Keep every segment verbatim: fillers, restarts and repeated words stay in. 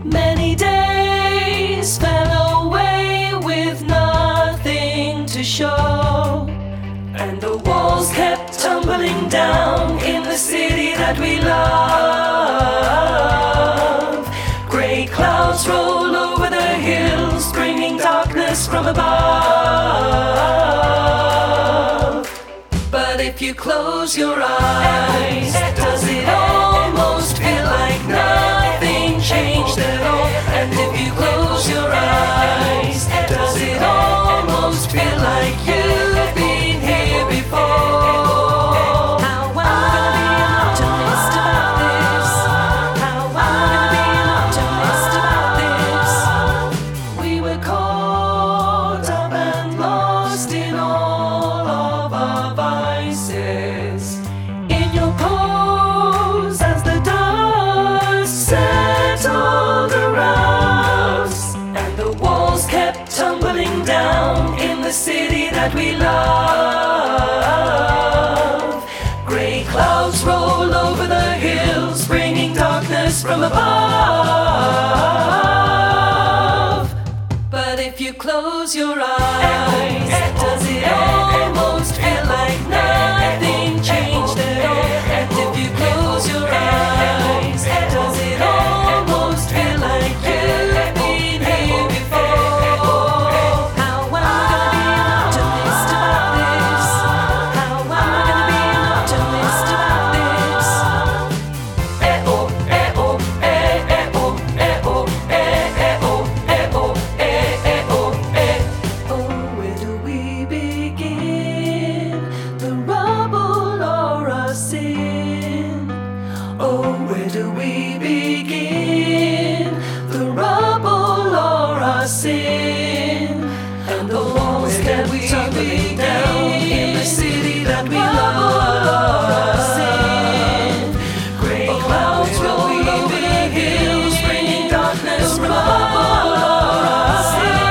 Many days fell away with nothing to show, and the walls kept tumbling down in the city that we love. Gray clouds roll over the hills, bringing darkness from above. But if you close your eyes, does it almost feel like nothing changed at all? And if you close your eyes, does it almost feel like you've been here before? How I'm gonna be an optimist about this. How I'm gonna be an optimist about this. We were caught up and lost in all of our vices. In your pose as the dust settled around us, and the walls kept tumbling down in the city that we love. Gray clouds roll over the hills, bringing darkness from above. But if you close your eyes, does it almost feel like nothing changed at all? And if you close your eyes, does it almost feel like you've been here before? How am I gonna be an optimist about this? How am I gonna be an optimist about this? Eh oh, eh oh, eh eh oh, eh oh, eh eh oh, eh oh, eh eh oh, eh. Oh, where do we begin? The rubble or our sin? Oh, where do we begin? The rubble or our sin? And the walls that we tumbling down in the city that we love. Gray clouds roll over the hills, bringing darkness from above.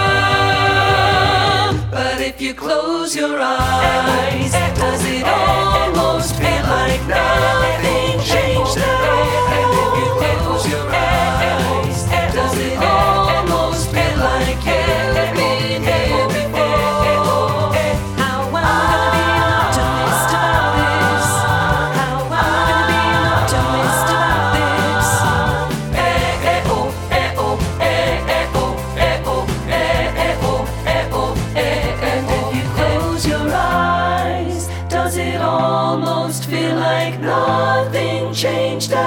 But if you close your eyes, does it almost feel like nothing changed at all? And if you close your eyes, does it almost feel like you've been here before? How am I gonna be an optimist about this? How am I gonna be an optimist about this? Eh eh oh, eh oh, eh eh oh, eh oh, eh eh oh, eh oh, eh. And if you close your eyes, does it almost feel like nothing changed at all?